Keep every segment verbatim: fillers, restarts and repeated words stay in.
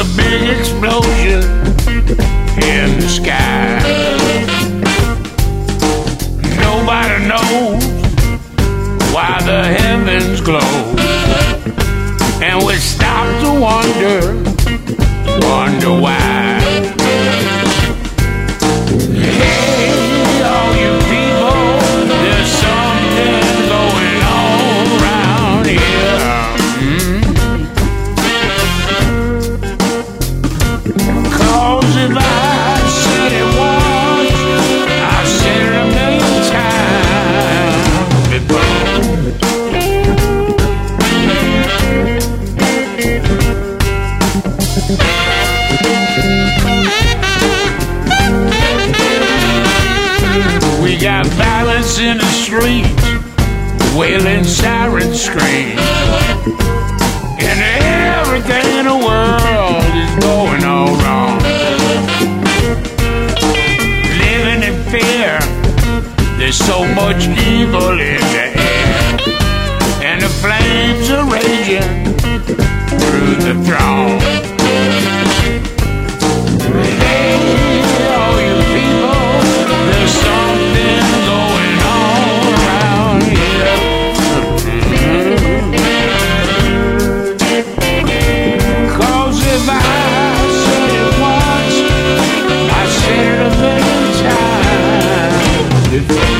a big explosion in the sky. Nobody knows why the heavens glow, and we stop to wonder, wonder why. Hey, all you people, there's something going on around here. Mm-hmm. 'Cause if I said it once, I've said it a million times before. We got violence in the streets, wailing sirens scream, and everything in the world is going all wrong. Living in fear, there's so much evil in the air, and the flames are raging through the throng. Hey, all you people, there's something going on around here. Mm-hmm. 'Cause if I said it once, I said it a million times before.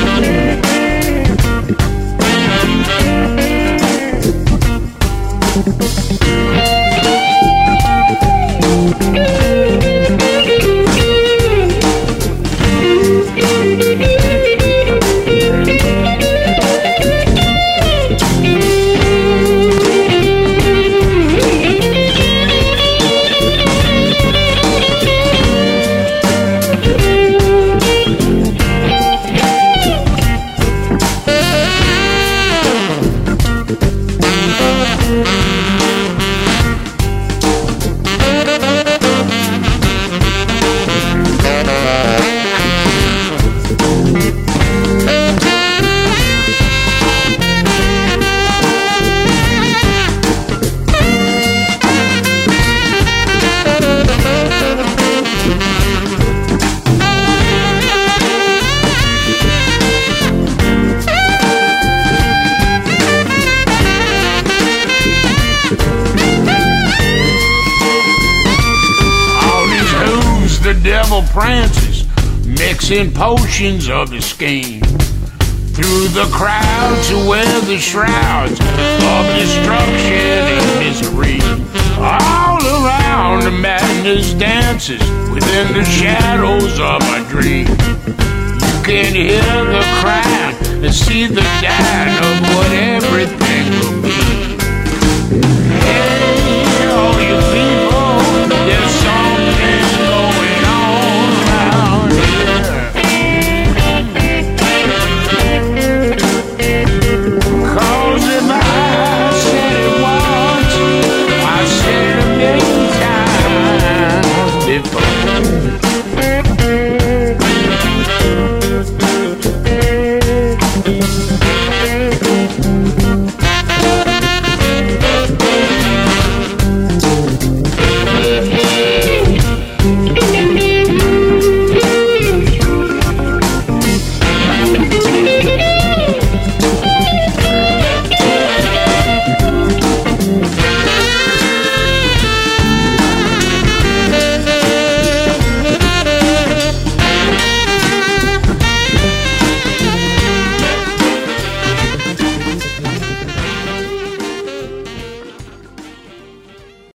The devil prances, mixing potions of the scheme. Through the crowds who wear the shrouds of destruction and misery. All around the madness dances within the shadows of my dream. You can hear the crying and see the dying of what everything will be.